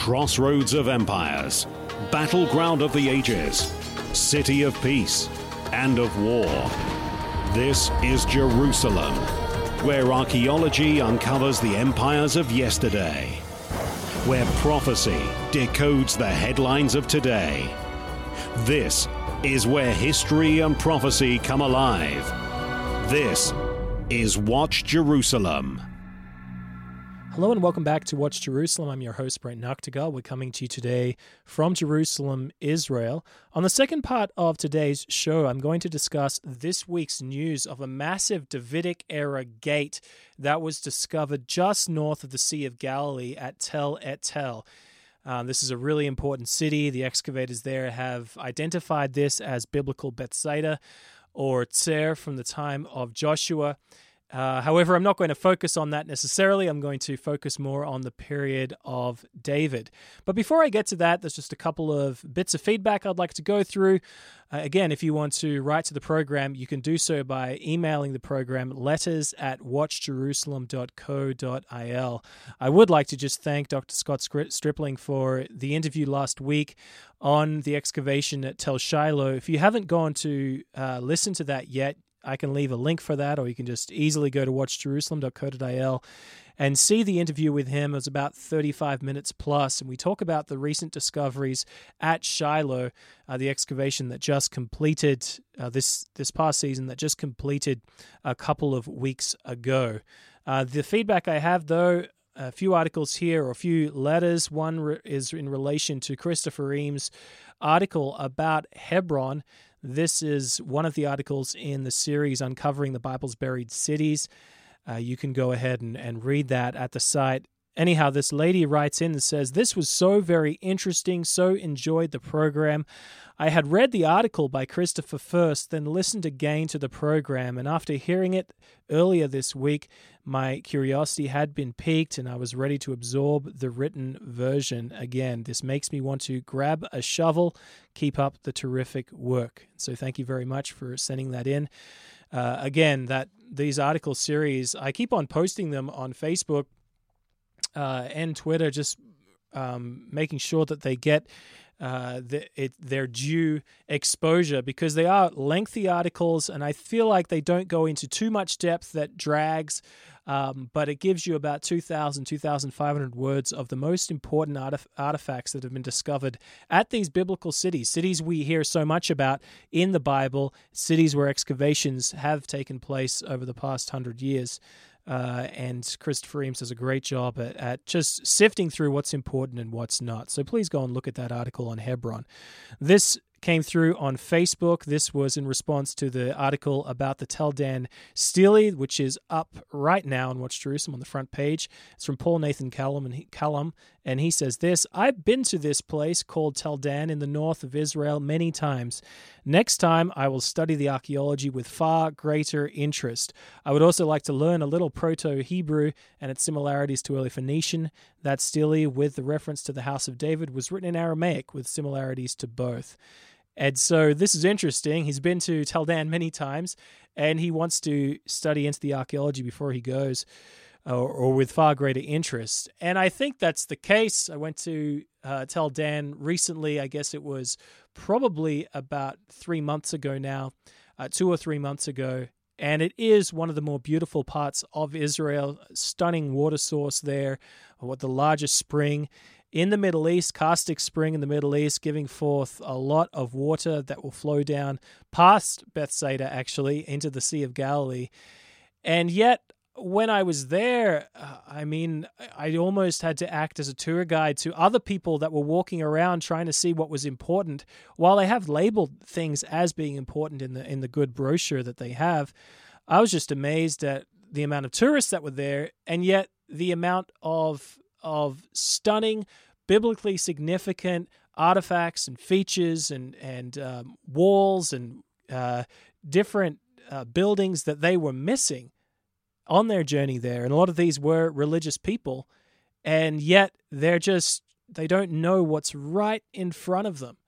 Crossroads of empires, battleground of the ages, city of peace and of war. This is Jerusalem, where archaeology uncovers the empires of yesterday, where prophecy decodes the headlines of today. This is where history and prophecy come alive. This is Watch Jerusalem. Hello and welcome back to Watch Jerusalem. I'm your host, Brent Noctegal. We're coming to you today from Jerusalem, Israel. On the second part of today's show, I'm going to discuss this week's news of a massive Davidic-era gate that was discovered just north of the Sea of Galilee at Tel et Tel. This is a really important city. The excavators there have identified this as biblical Bethsaida or Tzer from the time of Joshua. However, I'm not going to focus on that necessarily. I'm going to focus more on the period of David. But before I get to that, there's just a couple of bits of feedback I'd like to go through. Again, if you want to write to the program, you can do so by emailing the program letters@watchjerusalem.co.il. I would like to just thank Dr. Scott Stripling for the interview last week on the excavation at Tel Shiloh. If you haven't gone to listen to that yet, I can leave a link for that, or you can just easily go to watchjerusalem.co.il and see the interview with him. It was about 35 minutes plus, and we talk about the recent discoveries at Shiloh, the excavation that just completed this past season, that just completed a couple of weeks ago. The feedback I have, though, a few articles here, or a few letters. One is in relation to Christopher Eames' article about Hebron. This is one of the articles in the series Uncovering the Bible's Buried Cities. You can go ahead and read that at the site. Anyhow, this lady writes in and says, "This was so very interesting, so enjoyed the program. I had read the article by Christopher first, then listened again to the program, and after hearing it earlier this week, my curiosity had been piqued and I was ready to absorb the written version again. This makes me want to grab a shovel. Keep up the terrific work." So thank you very much for sending that in. Again, these article series, I keep on posting them on Facebook and Twitter, just making sure that they get their due exposure, because they are lengthy articles and I feel like they don't go into too much depth that drags, but it gives you about 2,500 words of the most important artifacts that have been discovered at these biblical cities we hear so much about in the Bible, cities where excavations have taken place over the past 100 years. And Christopher Eames does a great job at just sifting through what's important and what's not. So please go and look at that article on Hebron. This came through on Facebook. This was in response to the article about the Tel Dan Stele, which is up right now on Watch Jerusalem on the front page. It's from Paul Nathan Callum, and he says this: "I've been to this place called Tel Dan in the north of Israel many times. Next time, I will study the archaeology with far greater interest. I would also like to learn a little Proto-Hebrew and its similarities to early Phoenician. That stele, with the reference to the house of David, was written in Aramaic with similarities to both." And so this is interesting. He's been to Tel Dan many times, and he wants to study into the archaeology before he goes, or with far greater interest. And I think that's the case. I went to Tel Dan recently. I guess it was probably about 3 months ago now, 2 or 3 months ago. And it is one of the more beautiful parts of Israel. Stunning water source there, the largest spring in the Middle East, Caustic Spring in the Middle East, giving forth a lot of water that will flow down past Bethsaida, actually, into the Sea of Galilee. And yet, when I was there, I almost had to act as a tour guide to other people that were walking around trying to see what was important. While they have labeled things as being important in the good brochure that they have, I was just amazed at the amount of tourists that were there, and yet the amount of stunning, biblically significant artifacts and features and walls and different buildings that they were missing on their journey there. And a lot of these were religious people, and yet they don't know what's right in front of them.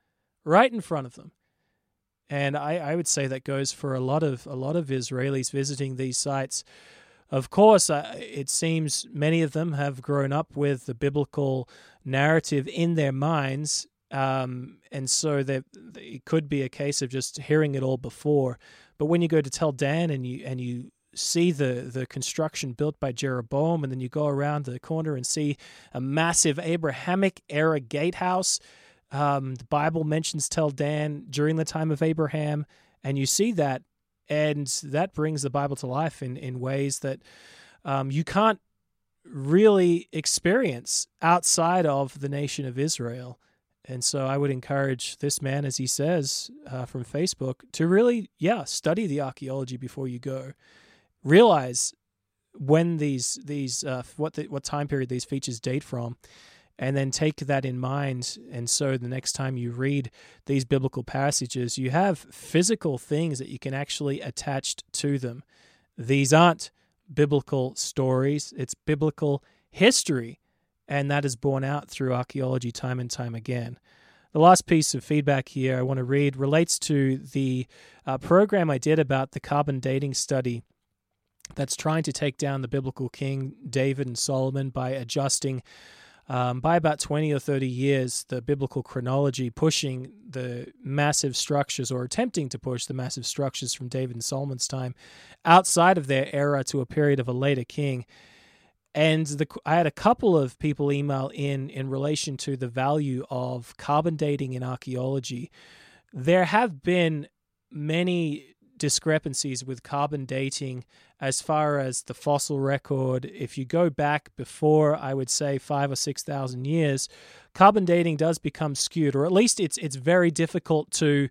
And I would say that goes for a lot of Israelis visiting these sites Of course, it seems many of them have grown up with the biblical narrative in their minds, and so it could be a case of just hearing it all before. But when you go to Tel Dan and you see the construction built by Jeroboam, and then you go around the corner and see a massive Abrahamic era gatehouse. The Bible mentions Tel Dan during the time of Abraham, and you see that, and that brings the Bible to life in ways that you can't really experience outside of the nation of Israel. And so I would encourage this man, as he says from Facebook, to really, study the archaeology before you go. Realize when what time period these features date from, and then take that in mind. And so the next time you read these biblical passages, you have physical things that you can actually attach to them. These aren't biblical stories, it's biblical history, and that is borne out through archaeology time and time again. The last piece of feedback here I want to read relates to the program I did about the carbon dating study that's trying to take down the biblical king David and Solomon by adjusting by about 20 or 30 years the biblical chronology, pushing the massive structures, or attempting to push the massive structures from David and Solomon's time outside of their era to a period of a later king. And I had a couple of people email in relation to the value of carbon dating in archaeology. There have been many discrepancies with carbon dating as far as the fossil record. If you go back before, I would say 5,000 or 6,000 years, carbon dating does become skewed, or at least it's very difficult to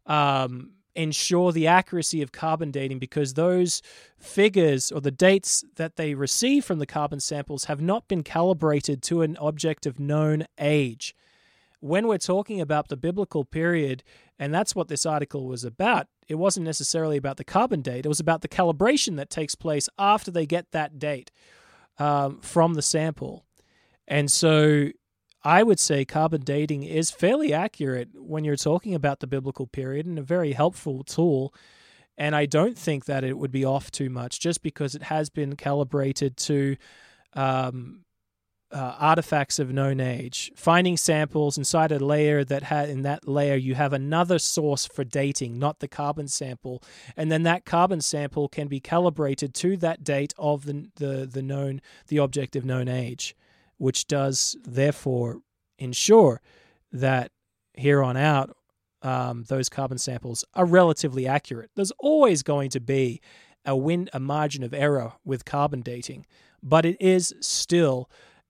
ensure the accuracy of carbon dating, because those figures or the dates that they receive from the carbon samples have not been calibrated to an object of known age. When we're talking about the biblical period, and that's what this article was about, it wasn't necessarily about the carbon date. It was about the calibration that takes place after they get that date from the sample. And so I would say carbon dating is fairly accurate when you're talking about the biblical period, and a very helpful tool. And I don't think that it would be off too much just because it has been calibrated to artifacts of known age, finding samples inside a layer that in that layer you have another source for dating, not the carbon sample, and then that carbon sample can be calibrated to that date of the object of known age, which does therefore ensure that here on out those carbon samples are relatively accurate. There's always going to be a margin of error with carbon dating, but it is still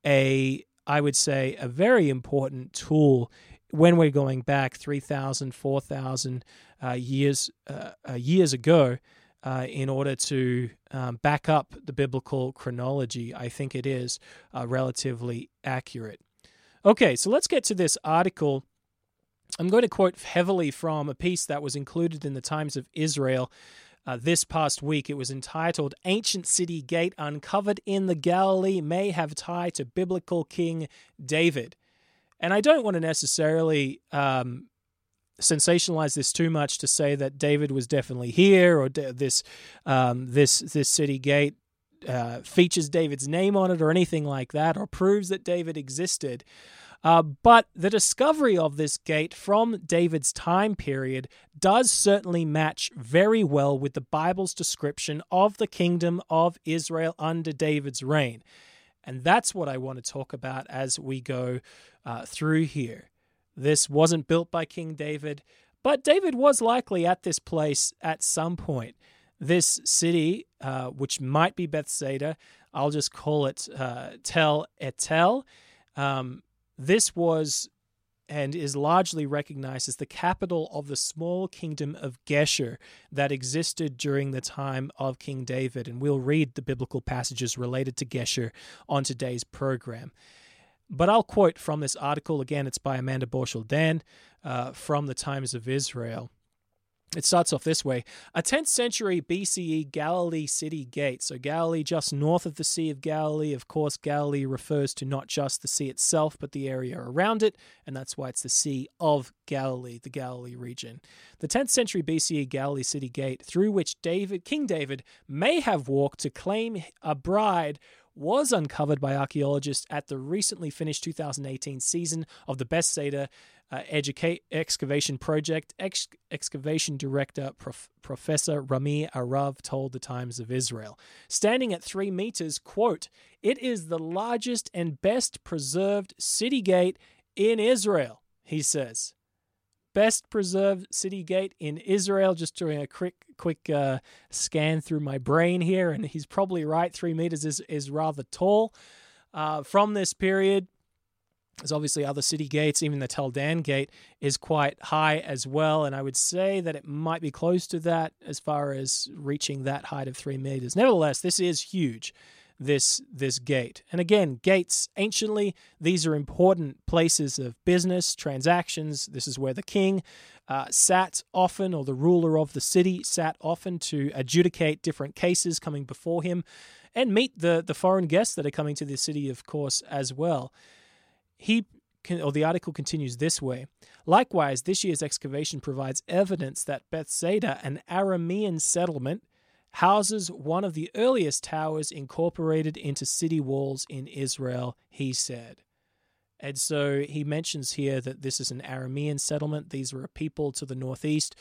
I would say, a very important tool when we're going back 3,000, 4,000 years ago in order to back up the biblical chronology. I think it is relatively accurate. Okay, so let's get to this article. I'm going to quote heavily from a piece that was included in the Times of Israel this past week. It was entitled, "Ancient City Gate Uncovered in the Galilee May Have Tie to Biblical King David." And I don't want to necessarily sensationalize this too much to say that David was definitely here, or this city gate features David's name on it or anything like that, or proves that David existed. But the discovery of this gate from David's time period does certainly match very well with the Bible's description of the kingdom of Israel under David's reign. And that's what I want to talk about as we go through here. This wasn't built by King David, but David was likely at this place at some point. This city, which might be Bethsaida, I'll just call it Tel Etel. This was and is largely recognized as the capital of the small kingdom of Geshur that existed during the time of King David. And we'll read the biblical passages related to Geshur on today's program. But I'll quote from this article. Again, it's by Amanda Borschel-Dan from the Times of Israel. It starts off this way. A 10th century BCE Galilee city gate. So Galilee just north of the Sea of Galilee. Of course, Galilee refers to not just the sea itself, but the area around it. And that's why it's the Sea of Galilee, the Galilee region. The 10th century BCE Galilee city gate, through which King David may have walked to claim a bride, was uncovered by archaeologists at the recently finished 2018 season of the Bethsaida excavation project. Excavation director Professor Rami Arav told the Times of Israel. Standing at 3 meters, quote, "It is the largest and best preserved city gate in Israel," he says. Best preserved city gate in Israel. Just doing a quick scan through my brain here, and he's probably right. 3 meters is rather tall. From this period, there's obviously other city gates. Even the Tel Dan gate is quite high as well, and I would say that it might be close to that as far as reaching that height of 3 meters. Nevertheless, this is huge, this gate. And again, gates, anciently, these are important places of business, transactions. This is where the king sat often, or the ruler of the city sat often, to adjudicate different cases coming before him and meet the foreign guests that are coming to the city, of course, as well. The article continues this way. Likewise, this year's excavation provides evidence that Bethsaida, an Aramean settlement, houses one of the earliest towers incorporated into city walls in Israel, he said. And so he mentions here that this is an Aramean settlement. These were a people to the northeast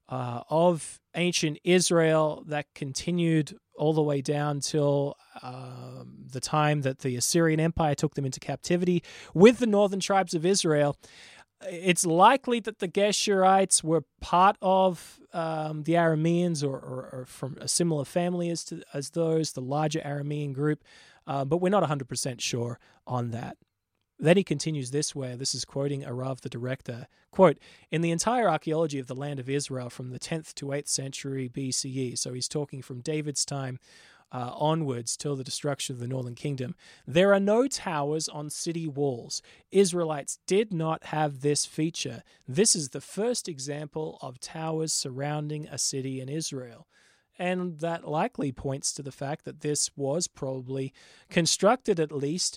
of ancient Israel that continued all the way down till the time that the Assyrian Empire took them into captivity with the northern tribes of Israel. It's likely that the Geshurites were part of the Arameans or from a similar family as those, the larger Aramean group, but we're not 100% sure on that. Then he continues this way. This is quoting Arav, the director. Quote, "In the entire archaeology of the land of Israel from the 10th to 8th century BCE," so he's talking from David's time onwards till the destruction of the northern kingdom, "there are no towers on city walls. Israelites did not have this feature. This is the first example of towers surrounding a city in Israel." And that likely points to the fact that this was probably constructed, at least,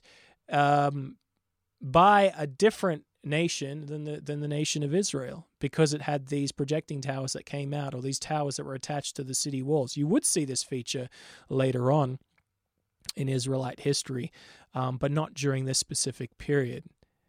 by a different nation than the nation of Israel, because it had these projecting towers that came out, or these towers that were attached to the city walls. You would see this feature later on in Israelite history, but not during this specific period.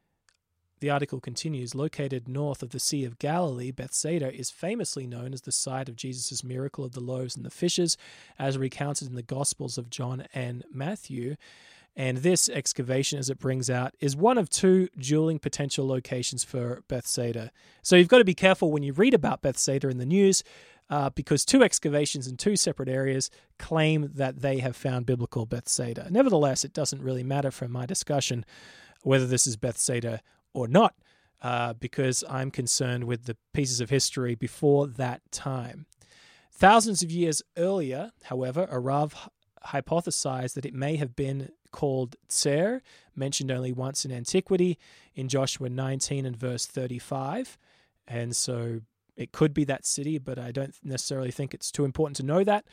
The article continues, located north of the Sea of Galilee, Bethsaida is famously known as the site of Jesus' miracle of the loaves and the fishes, as recounted in the Gospels of John and Matthew. And this excavation, as it brings out, is one of 2 dueling potential locations for Bethsaida. So you've got to be careful when you read about Bethsaida in the news, because 2 excavations in 2 separate areas claim that they have found biblical Bethsaida. Nevertheless, it doesn't really matter from my discussion whether this is Bethsaida or not, because I'm concerned with the pieces of history before that time. Thousands of years earlier, however, Arav hypothesized that it may have been called Tser, mentioned only once in antiquity, in Joshua 19 and verse 35. And so it could be that city, but I don't necessarily think it's too important to know that.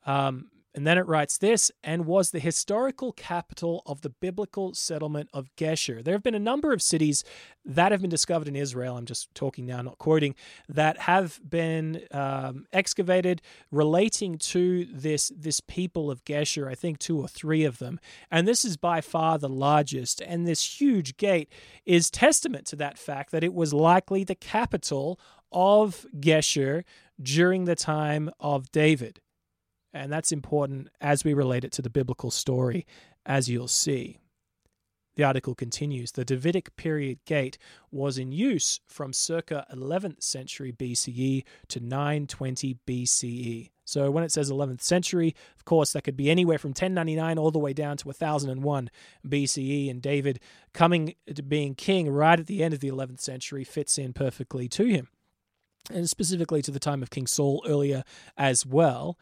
And then it writes this, and was the historical capital of the biblical settlement of Geshur. There have been a number of cities that have been discovered in Israel, I'm just talking now, not quoting, that have been excavated relating to this people of Geshur, I think 2 or 3 of them. And this is by far the largest. And this huge gate is testament to that fact that it was likely the capital of Geshur during the time of David. And that's important as we relate it to the biblical story, as you'll see. The article continues, the Davidic period gate was in use from circa 11th century BCE to 920 BCE. So when it says 11th century, of course, that could be anywhere from 1099 all the way down to 1001 BCE, and David coming to being king right at the end of the 11th century fits in perfectly to him, and specifically to the time of King Saul earlier as well.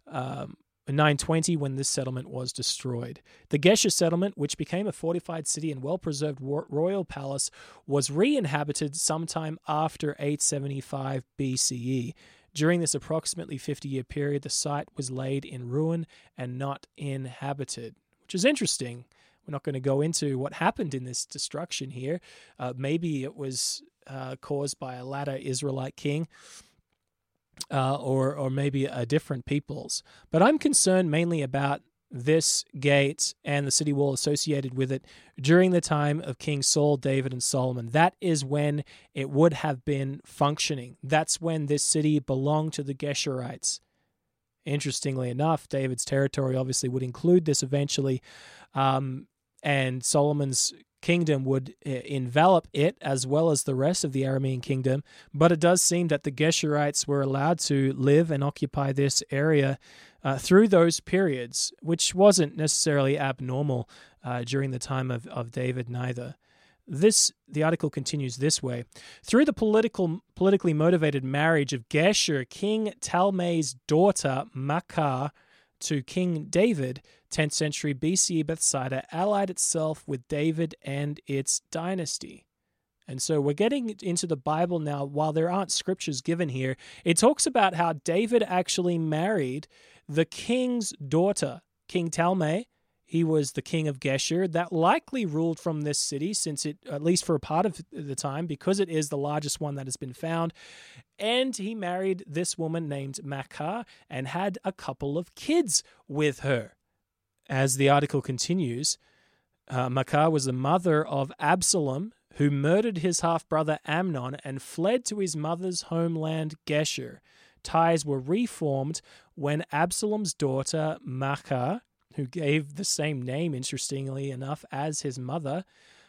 In 920, when this settlement was destroyed. The Geshur settlement, which became a fortified city and well-preserved royal palace, was re-inhabited sometime after 875 BCE. During this approximately 50-year period, the site was laid in ruin and not inhabited, which is interesting. We're not going to go into what happened in this destruction here. Maybe it was caused by a latter Israelite king, or maybe a different people's. But I'm concerned mainly about this gate and the city wall associated with it during the time of King Saul, David, and Solomon. That is when it would have been functioning. That's when this city belonged to the Geshurites. Interestingly enough, David's territory obviously would include this eventually, and Solomon's kingdom would envelop it as well as the rest of the Aramean kingdom. But it does seem that the Geshurites were allowed to live and occupy this area through those periods, which wasn't necessarily abnormal during the time of David neither. The article continues this way. Through the politically motivated marriage of Geshur, King Talmai's daughter Maachah, to King David, 10th century BC Bethsaida allied itself with David and its dynasty. And so we're getting into the Bible now. While there aren't scriptures given here, it talks about how David actually married the king's daughter, King Talmai. He was the king of Geshur that likely ruled from this city, since it, at least for a part of the time, because it is the largest one that has been found. And he married this woman named Maachah and had a couple of kids with her. As the article continues, Maachah was the mother of Absalom, who murdered his half-brother Amnon and fled to his mother's homeland Geshur. Ties were reformed when Absalom's daughter Maachah, who gave the same name, interestingly enough, as his mother,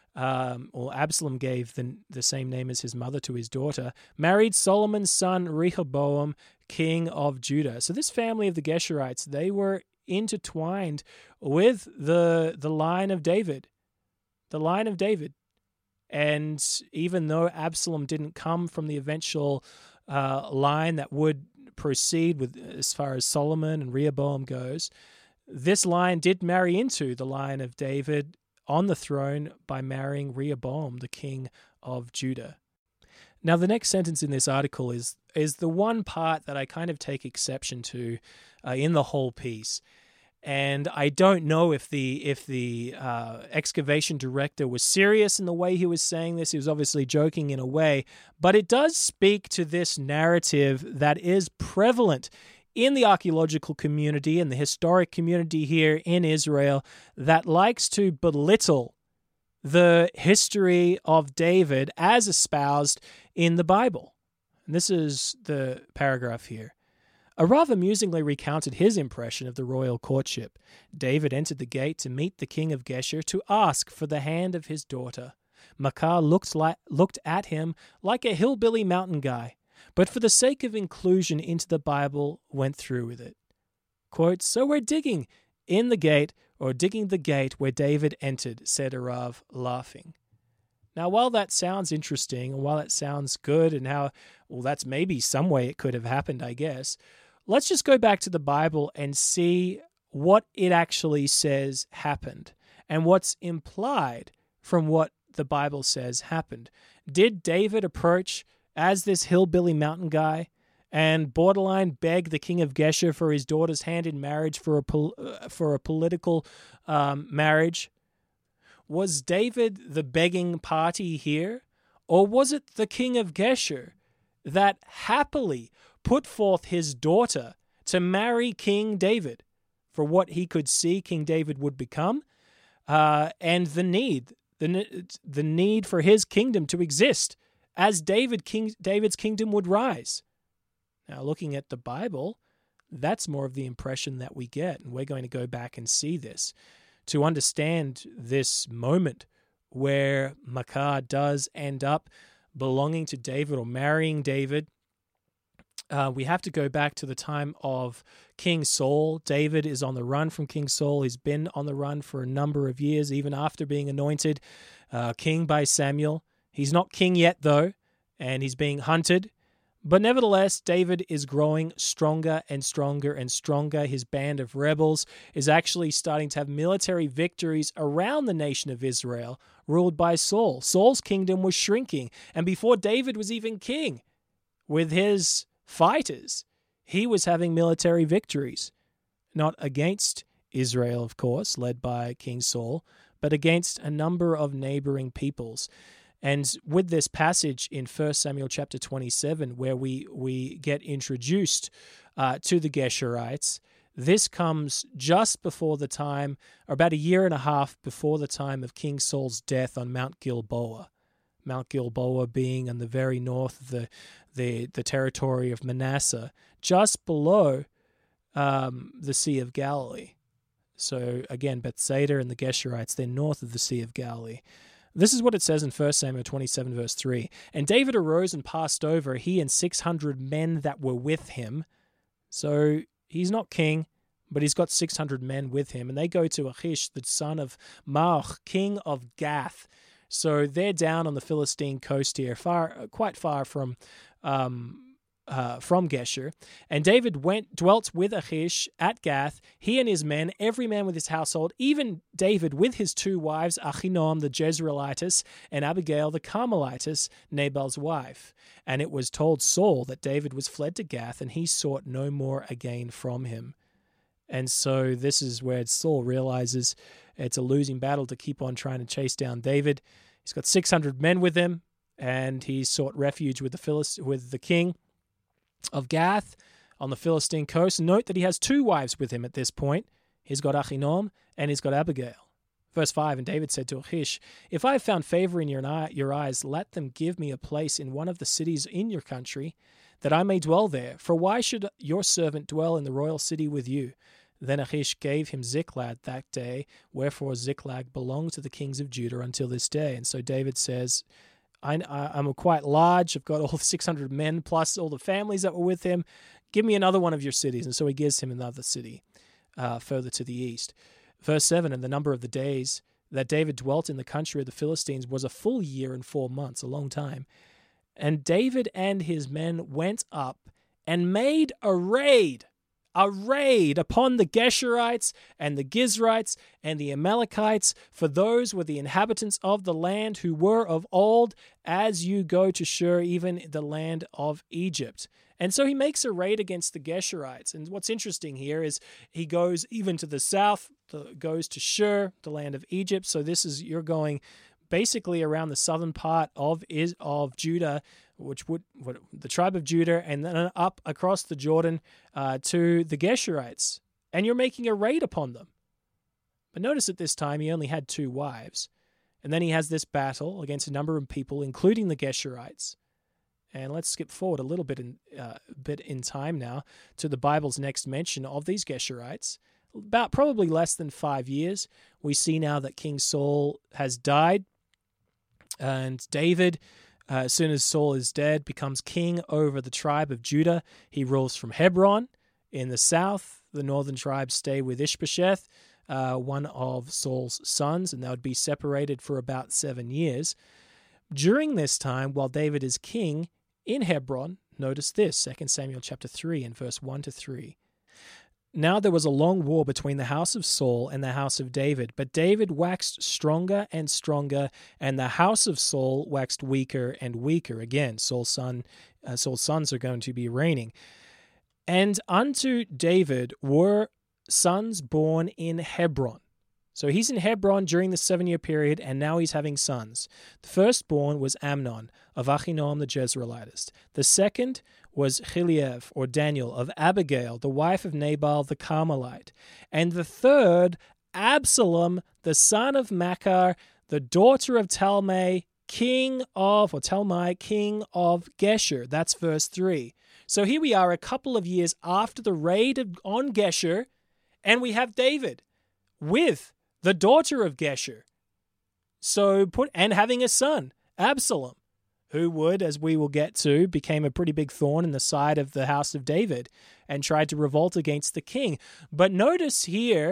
or Absalom gave the same name as his mother to his daughter, married Solomon's son Rehoboam, king of Judah. So this family of the Geshurites, they were intertwined with the line of David. The line of David. And even though Absalom didn't come from the eventual line that would proceed with as far as Solomon and Rehoboam goes, this line did marry into the line of David on the throne by marrying Rehoboam, the king of Judah. Now, the next sentence in this article is the one part that I kind of take exception to in the whole piece. And I don't know if the excavation director was serious in the way he was saying this. He was obviously joking in a way, but it does speak to this narrative that is prevalent in the archaeological community and the historic community here in Israel that likes to belittle the history of David as espoused in the Bible. And this is the paragraph here. Arav amusingly recounted his impression of the royal courtship. David entered the gate to meet the king of Geshur to ask for the hand of his daughter. Maachah looked at him like a hillbilly mountain guy, but for the sake of inclusion into the Bible, went through with it. Quote, "So we're digging in the gate, or digging the gate where David entered," said Arav, laughing. Now, while that sounds interesting, and while it sounds good, and how, well, that's maybe some way it could have happened, I guess, let's just go back to the Bible and see what it actually says happened, and what's implied from what the Bible says happened. Did David approach as this hillbilly mountain guy and borderline beg the king of Geshur for his daughter's hand in marriage for a political marriage? Was David the begging party here? Or was it the king of Geshur that happily put forth his daughter to marry King David for what he could see King David would become, and the need for his kingdom to exist as David's kingdom would rise? Now, looking at the Bible, that's more of the impression that we get, and we're going to go back and see this to understand this moment where Maachah does end up belonging to David or marrying David. We have to go back to the time of King Saul. David is on the run from King Saul. He's been on the run for a number of years, even after being anointed king by Samuel. He's not king yet, though, and he's being hunted. But nevertheless, David is growing stronger and stronger and stronger. His band of rebels is actually starting to have military victories around the nation of Israel, ruled by Saul. Saul's kingdom was shrinking, and before David was even king, with his fighters. He was having military victories, not against Israel, of course, led by King Saul, but against a number of neighboring peoples. And with this passage in 1 Samuel chapter 27, where we get introduced to the Geshurites, this comes just before the time, or about a year and a half before the time of King Saul's death on Mount Gilboa. Mount Gilboa being on the very north of the territory of Manasseh, just below the Sea of Galilee. So again, Bethsaida and the Geshurites, they're north of the Sea of Galilee. This is what it says in 1 Samuel 27, verse 3. And David arose and passed over, he and 600 men that were with him. So he's not king, but he's got 600 men with him. And they go to Achish, the son of Maach, king of Gath. So they're down on the Philistine coast here, quite far from Geshur. And David dwelt with Achish at Gath, he and his men, every man with his household, even David with his 2 wives, Ahinoam the Jezreelitess and Abigail the Carmelitess, Nabal's wife. And it was told Saul that David was fled to Gath, and he sought no more again from him. And so this is where Saul realizes it's a losing battle to keep on trying to chase down David. He's got 600 men with him, and he sought refuge with the king of Gath on the Philistine coast. Note that he has 2 wives with him at this point. He's got Ahinoam and he's got Abigail. Verse 5, and David said to Achish, if I have found favor in your eyes, let them give me a place in one of the cities in your country, that I may dwell there. For why should your servant dwell in the royal city with you? Then Achish gave him Ziklag that day, wherefore Ziklag belonged to the kings of Judah until this day. And so David says, I'm quite large. I've got all 600 men plus all the families that were with him. Give me another one of your cities. And so he gives him another city further to the east. Verse 7, and the number of the days that David dwelt in the country of the Philistines was a full year and 4 months, a long time. And David and his men went up and made a raid upon the Geshurites and the Gizrites and the Amalekites, for those were the inhabitants of the land who were of old, as you go to Shur, even the land of Egypt. And so he makes a raid against the Geshurites. And what's interesting here is he goes even to the south, goes to Shur, the land of Egypt. So you're going basically around the southern part of Judah, which would the tribe of Judah, and then up across the Jordan to the Geshurites, and you're making a raid upon them. But notice at this time he only had 2 wives, and then he has this battle against a number of people, including the Geshurites. And let's skip forward a little bit in time now to the Bible's next mention of these Geshurites. About probably less than 5 years, we see now that King Saul has died, and David, as soon as Saul is dead, becomes king over the tribe of Judah. He rules from Hebron in the south. The northern tribes stay with Ishbosheth, one of Saul's sons, and they would be separated for about 7 years. During this time, while David is king in Hebron, notice this, 2 Samuel chapter 3 and verse 1 to 3. Now there was a long war between the house of Saul and the house of David, but David waxed stronger and stronger, and the house of Saul waxed weaker and weaker. Again, Saul's sons are going to be reigning. And unto David were sons born in Hebron. So he's in Hebron during the 7-year period, and now he's having sons. The firstborn was Amnon of Ahinoam the Jezreelitess. The second was Chileab, or Daniel, of Abigail, the wife of Nabal the Carmelite. And the third, Absalom, the son of Machir, the daughter of Talmai, king of Geshur. That's verse 3. So here we are a couple of years after the raid on Geshur, and we have David with the daughter of Geshur. And having a son, Absalom, who would, as we will get to, became a pretty big thorn in the side of the house of David and tried to revolt against the king. But notice here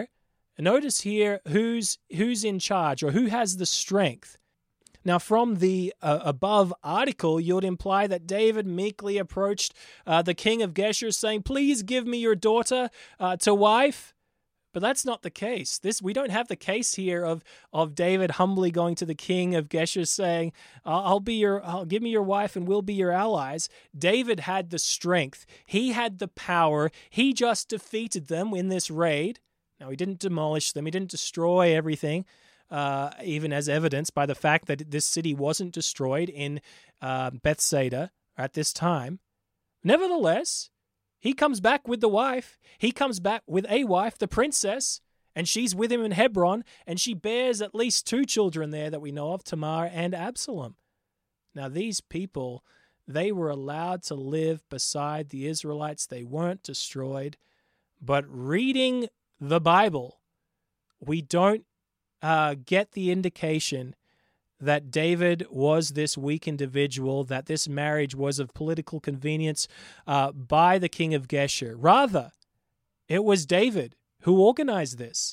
who's in charge, or who has the strength. Now, from the above article, you would imply that David meekly approached the king of Geshur saying, please give me your daughter to wife. But that's not the case. We don't have the case here of David humbly going to the king of Geshur saying, I'll give me your wife and we'll be your allies. David had the strength. He had the power. He just defeated them in this raid. Now, he didn't demolish them. He didn't destroy everything, even as evidenced by the fact that this city wasn't destroyed in Bethsaida at this time. Nevertheless, he comes back with the wife. He comes back with a wife, the princess, and she's with him in Hebron, and she bears at least 2 children there that we know of, Tamar and Absalom. Now, these people, they were allowed to live beside the Israelites. They weren't destroyed. But reading the Bible, we don't get the indication that David was this weak individual, that this marriage was of political convenience by the king of Geshur. Rather, it was David who organized this.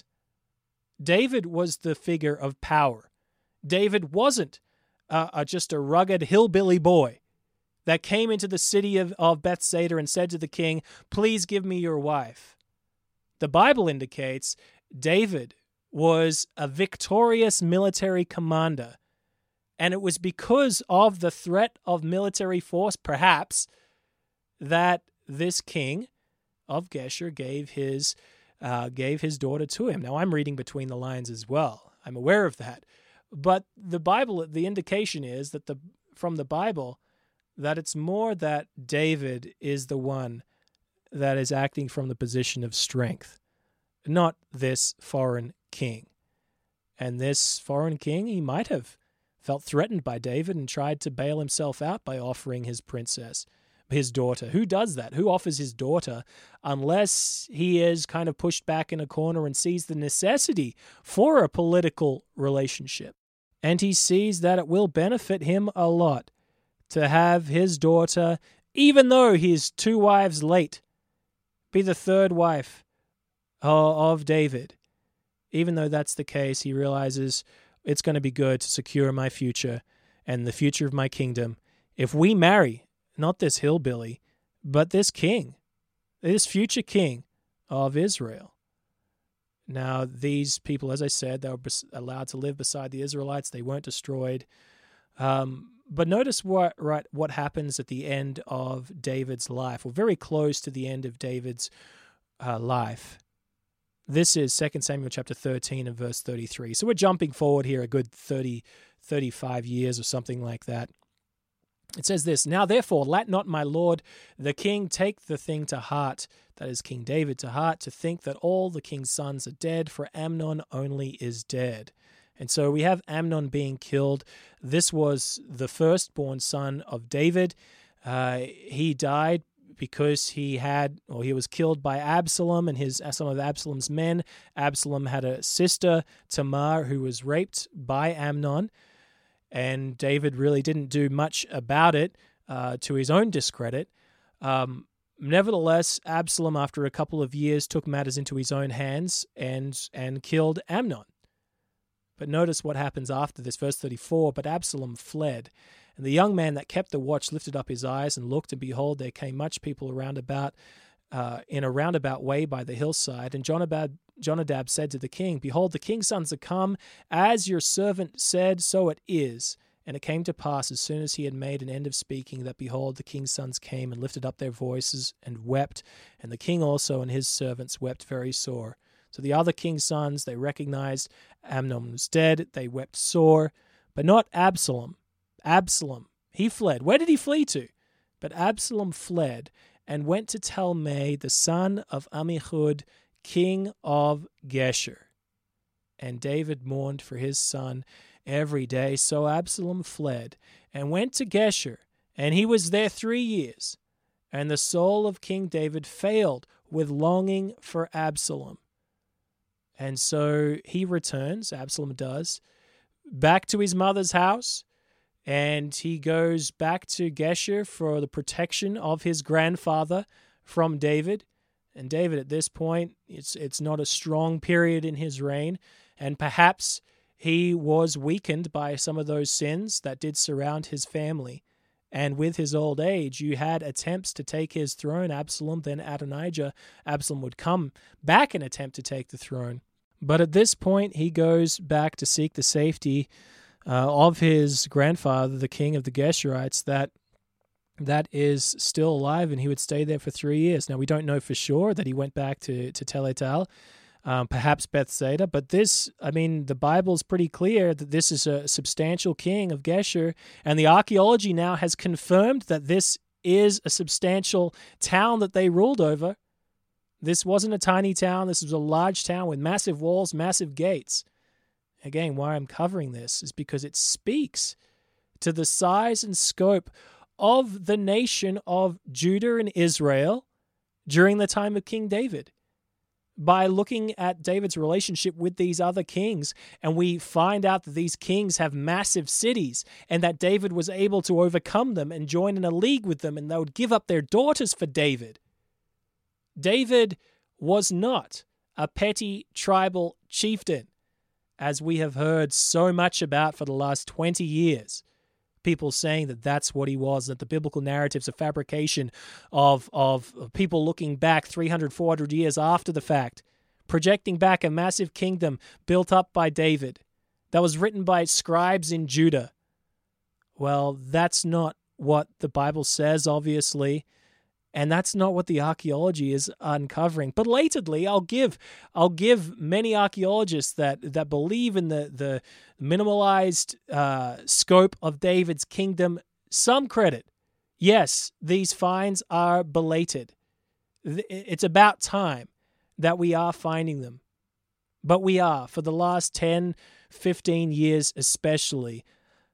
David was the figure of power. David wasn't just a rugged hillbilly boy that came into the city of Bethsaida and said to the king, please give me your wife. The Bible indicates David was a victorious military commander. And it was because of the threat of military force, perhaps, that this king of Geshur gave his daughter to him. Now, I'm reading between the lines as well. I'm aware of that. But the Bible, the indication is that from the Bible, that it's more that David is the one that is acting from the position of strength, not this foreign king. And this foreign king, he might have felt threatened by David and tried to bail himself out by offering his princess, his daughter. Who does that? Who offers his daughter unless he is kind of pushed back in a corner and sees the necessity for a political relationship? And he sees that it will benefit him a lot to have his daughter, even though he's 2 wives late, be the 3rd wife of David. Even though that's the case, he realizes it's going to be good to secure my future and the future of my kingdom if we marry not this hillbilly, but this king, this future king of Israel. Now, these people, as I said, they were allowed to live beside the Israelites. They weren't destroyed. But notice what happens at the end of David's life, or very close to the end of David's life. This is 2 Samuel chapter 13 and verse 33. So we're jumping forward here a good 35 years or something like that. It says this, now therefore let not my lord the king take the thing to heart, that is King David to heart, to think that all the king's sons are dead, for Amnon only is dead. And so we have Amnon being killed. This was the firstborn son of David. He died because he was killed by Absalom and some of Absalom's men. Absalom had a sister, Tamar, who was raped by Amnon, and David really didn't do much about it to his own discredit. Nevertheless, Absalom, after a couple of years, took matters into his own hands and killed Amnon. But notice what happens after this, verse 34, but Absalom fled. And the young man that kept the watch lifted up his eyes and looked, and behold, there came much people in a roundabout way by the hillside. And Jonadab said to the king, behold, the king's sons are come, as your servant said, so it is. And it came to pass, as soon as he had made an end of speaking, that behold, the king's sons came and lifted up their voices and wept. And the king also and his servants wept very sore. So the other king's sons, they recognized Amnon was dead. They wept sore, but not Absalom. Absalom, he fled. Where did he flee to? But Absalom fled and went to Talmai, the son of Ammihud, king of Geshur. And David mourned for his son every day. So Absalom fled and went to Geshur, and he was there 3 years. And the soul of King David failed with longing for Absalom. And so he returns, Absalom does, back to his mother's house, and he goes back to Geshur for the protection of his grandfather from David. And David, at this point, it's not a strong period in his reign, and perhaps he was weakened by some of those sins that did surround his family. And with his old age, you had attempts to take his throne, Absalom, then Adonijah. Absalom would come back and attempt to take the throne. But at this point, he goes back to seek the safety of his grandfather, the king of the Geshurites, that is still alive, and he would stay there for 3 years. Now, we don't know for sure that he went back to Tel El, perhaps Bethsaida, but the Bible's pretty clear that this is a substantial king of Geshur, and the archaeology now has confirmed that this is a substantial town that they ruled over. This wasn't a tiny town. This was a large town with massive walls, massive gates. Again, why I'm covering this is because it speaks to the size and scope of the nation of Judah and Israel during the time of King David. By looking at David's relationship with these other kings, and we find out that these kings have massive cities, and that David was able to overcome them and join in a league with them, and they would give up their daughters for David. David was not a petty tribal chieftain, as we have heard so much about for the last 20 years. People saying that that's what he was, that the biblical narrative's a fabrication of people looking back 300, 400 years after the fact, projecting back a massive kingdom built up by David that was written by scribes in Judah. Well, that's not what the Bible says, obviously, and that's not what the archaeology is uncovering. But latterly, I'll give many archaeologists that believe in the minimalized scope of David's kingdom some credit. Yes, these finds are belated. It's about time that we are finding them. But we are, for the last 10, 15 years especially.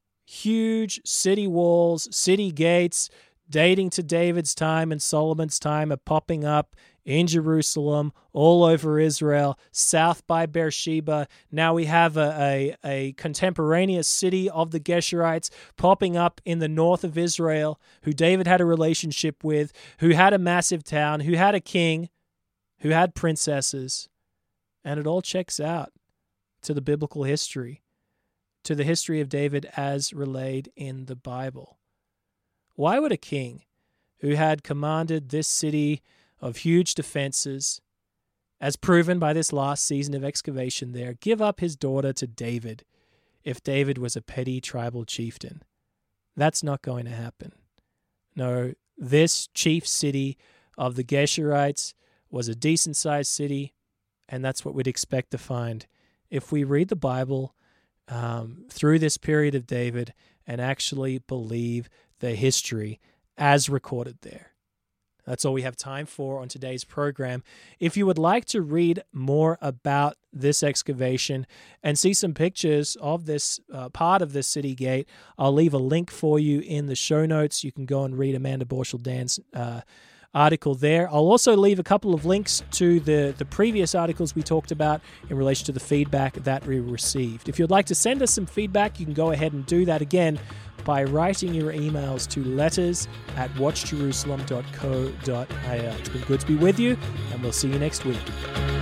Huge city walls, city gates, dating to David's time and Solomon's time, are popping up in Jerusalem, all over Israel, south by Beersheba. Now we have a contemporaneous city of the Geshurites popping up in the north of Israel, who David had a relationship with, who had a massive town, who had a king, who had princesses. And it all checks out to the biblical history, to the history of David as relayed in the Bible. Why would a king who had commanded this city of huge defenses, as proven by this last season of excavation there, give up his daughter to David if David was a petty tribal chieftain? That's not going to happen. No, this chief city of the Geshurites was a decent-sized city, and that's what we'd expect to find if we read the Bible through this period of David and actually believe the history as recorded there. That's all we have time for on today's program. If you would like to read more about this excavation and see some pictures of this part of the city gate, I'll leave a link for you in the show notes. You can go and read Amanda Borschel-Dan's article there. I'll also leave a couple of links to the previous articles we talked about in relation to the feedback that we received. If you'd like to send us some feedback, you can go ahead and do that again by writing your emails to letters@watchjerusalem.co.il. It's been good to be with you, and we'll see you next week.